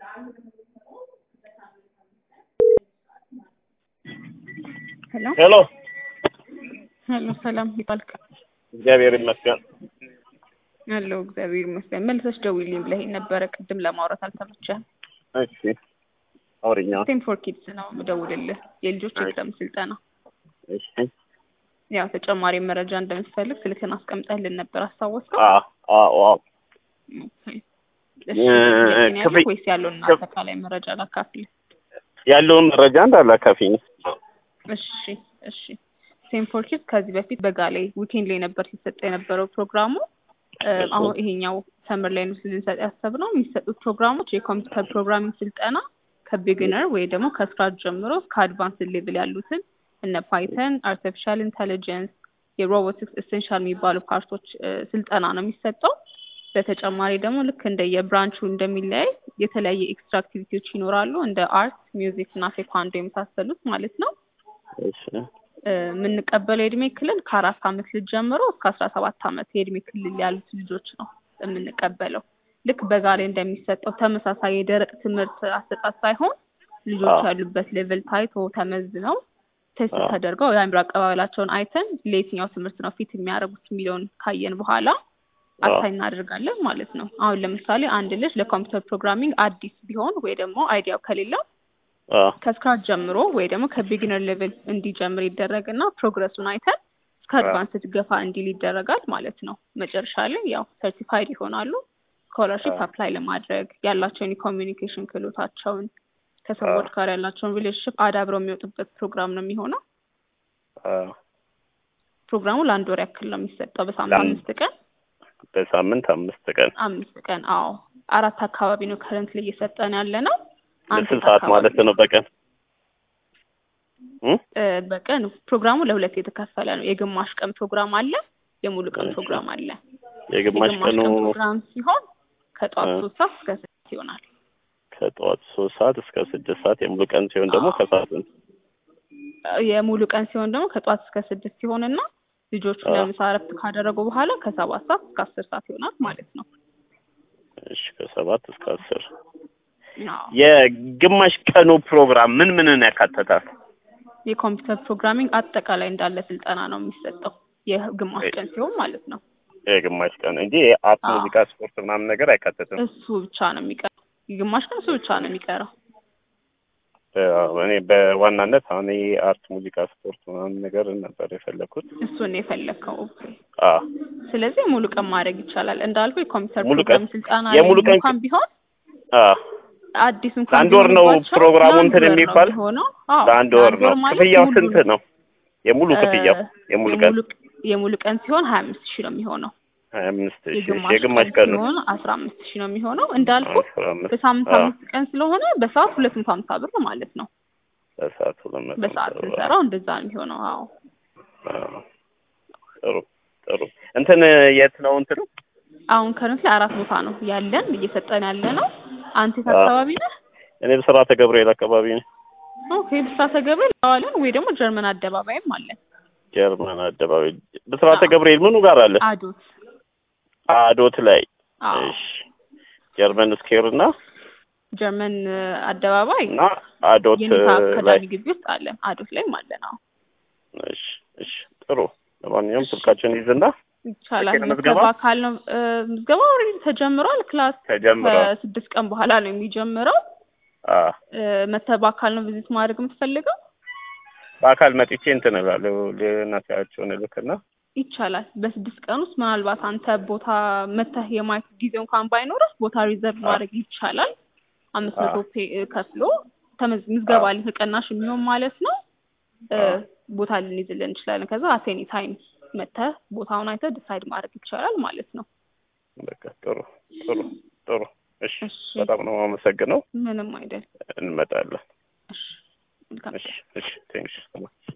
ሄሎ ሄሎ ሰላም ይባልክ እግዚአብሔር ይመስገን አለው እግዚአብሔር ይመስገን መልሰሽ ደውይልኝ ብለኸኝ ነበረ ቅድም ለማውራት አልተመቸህም እሺ አውሪኛ ቴም ፎር ኪድስ ነው የምደውልልህ የልጆች ኤግዛም ስልጠና እሺ ያው ተጨማሪ መረጃ እንደምትፈልግ ስልክህን አስቀምጠህልን ነበር አስታወስከው አዎ እሺ ወይስ ያለውን አጠቃላይ መረጃ ላካፍልህ ያለውን መረጃ እንዳላካፊኝ እሺ ቴም ፎር ኪድስ ከዚህ በፊት በጋሌ ዊኬንድ ላይ ነበር ሲሰጥ የነበረው ፕሮግራሙ አሁን ይሄኛው ሰመር ላይ ነው ልንሰጥ ያሰብነው የሚሰጡት ፕሮግራሞች የኮምፒውተር ፕሮግራሚንግ ስልጠና ከቢጊነር ወይ ደግሞ ከስክራች ጀምሮ እስከ አድቫንስ ሌቭል ያሉትን እነ ፓይተን አርቲፊሻል ኢንተለጀንስ የሮቦቲክስ ኤሰንሻል የሚባሉ ፓርቶች ስልጠና ነው የሚሰጠው በተጨማሪ ደግሞ ልክ እንደ የብራንቹ እንደሚለያይ የተለያየ ኤክስትራ አክቲቪቲዎች ይኖራሉ እንደ አርት ሚውዚክ እና ቴኳንዶ የመሳሰሉት ማለት ነው እሺ የምንቀበለው የእድሜ ክልል ከ4 አመት ልጅ ጀምሮ እስከ 17 አመት የእድሜ ክልል ያሉት ልጆች ነው የምንቀበለው ልክ በጋሌ እንደሚሰጠው ተመሳሳይ የደረቅ ትምህርት አሰጣጥ ሳይሆን ልጆች ያሉበት ሌቭል ታይቶ ተመዝነው ቴስት ተደርገው የአእምሮ አቀባበላቸውን አይተን ለየትኛው ትምህርት ነው ፊት የሚያደርጉት የሚለውን ካየን በኋላ አሳይን እናደርጋለን ማለት ነው አሁን ለምሳሌ አንድ ልጅ ለኮምፒውተር ፕሮግራሚንግ አዲስ ቢሆን ወይ ደግሞ አይዲያው ከሌለው ከስክራች ጀምሮ ወይ ደግሞ ከቢጊነር ሌቭል እንዲጀምር ይደረግና ፕሮግረሱን አይተን እስከ አድቫንስድ ገፋ እንዲል ይደረጋል ማለት ነው መጨረሻ ላይ ያው ሰርቲፋይድ ይሆናሉ ስኮላርሺፕ አፕላይ ለማድረግ ያላቸውን የኮሚኒኬሽን ክህሎታቸውን ከሰዎች ጋር ያላቸውን ሪሌሽንሺፕ አዳብረው የሚወጡበት ፕሮግራም ነው የሚሆነው ፕሮግራሙ ለአንድ ወር ያክል ነው የሚሰጠው በሳምንት 5 ቀን በሳምንት 5 ቀን አዎ 4 አካባቢ ነው ከረንትሊ እየሰጠን ያለ ነው አንድ ሰዓት ማለት ነው በቀን ፕሮግራሙ ለሁለት የተከፈለ ነው የግማሽ ቀን ፕሮግራም አለ የሙሉ ቀን ፕሮግራም አለ የግማሽ ቀኑ ፕሮግራም ሲሆን ከጧት 3 ሰዓት እስከ 6 ይሆናል ከጧት 3 ሰዓት እስከ 6 ሰዓት የሙሉ ቀን ሲሆን ደግሞ ከሰዓት የሙሉ ቀን ሲሆን ደግሞ ከጧት እስከ 6 ይሆንና ልጆቹ ለምሳ እረፍት ካደረጉ በኋላ ከ7 ሰዓት እስከ 10 ሰዓት ይሆናል ማለት ነው እሺ ከ7 እስከ 10 የግማሽ ቀኑ ፕሮግራም ምን ያካተታል የኮምፒውተር ፕሮግራሚንግ አጠቃላይ እንዳለ ስልጠና ነው የሚሰጠው የግማሽ ቀን ሲሆን ማለት ነው የግማሽ ቀን እንጂ አርት ሙዚቃ ስፖርት ምናምን ነገር አይካተትም እሱ ብቻ ነው የሚቀረው የግማሽ ቀን እሱ ብቻ ነው የሚቀረው እኔ በዋናነት አሁን አርት ሙዚቃ ስፖርት ምናምን ነገር ነበር የፈለኩት እሱን የፈለከው ስለዚህ ሙሉ ቀን ማድረግ ይቻላል እንዳልኩ የኮምፒውተር ፕሮግራሚንግ ስልጠና እንኳን ቢሆን አዲስ እንኳን አንድ ወር ነው ፕሮግራሙ እንትን የሚባል አንድ ወር ነው ክፍያው ስንት ነው የሙሉ ክፍያው የሙሉ ቀን ሲሆን 25000 ነው የሚሆነው 25000 የግማሽ ቀን ሲሆን 15000 ነው የሚሆነው እንዳልኩ በሳምንት 5 ቀን ስለሆነ በሰዓት 250 ብር ማለት ነው በሰዓት እንሰራው እንደዛ ነው የሚሆነው ጥሩ እንትን የት ነው እንትኑ አሁን ከረንትሊ 4 ቦታ ነው ያለን እየሰጠን ያለ ነው አንተ አካባቢ ነህ እኔ በስራተ ገብርኤል አካባቢ ነኝ ኦኬ በስራተ ገብርኤል አዋለን ወይ ደግሞ ጀርመን አደባባይም አለ ጀርመን አደባባይ በስራተ ገብርኤል ምኑ ጋር አለ አዶት ላይ እሺ ጀርመን ስኬር እና ጀርመን አደባባይ እና አዶት ላይ ግቢ ውስጥ አለ አዶት ላይ ማለት ነው እሺ ጥሩ ለማንኛውም ስልካችን ይዘና ይቻላል ምዝገባ ካል ነው ምዝገባው ኦሬዲ ተጀምሯል ክላስ ከ6 ቀን በኋላ ነው የሚጀምረው መተባካል ነው ቪዚት ማድረግ የምትፈልገው በአካል መጥቼ እንትን እላለሁ ለናታቸው ልክና ይቻላል በ6 ቀን ውስጥ ምናልባት አንተ ቦታ መተህ የማየት ጊዜው እንኳን ባይኖርህ ቦታ ሪዘርቭ ማድረግ ይቻላል 500 ከፍሎ ምዝገባ ሊተቀናሽ የሚሆን ማለት ነው ቦታ ልንይዝልን እንችላለን ከዛ አቴኒ ታይም መተህ ቦታውን አይተህ ዲሳይድ ማድረግ ይቻላል ማለት ነው በቃ ጥሩ እሺ በጣም ነው የማመሰግነው ምንም አይደል እንመጣለን እሺ ቴንክስ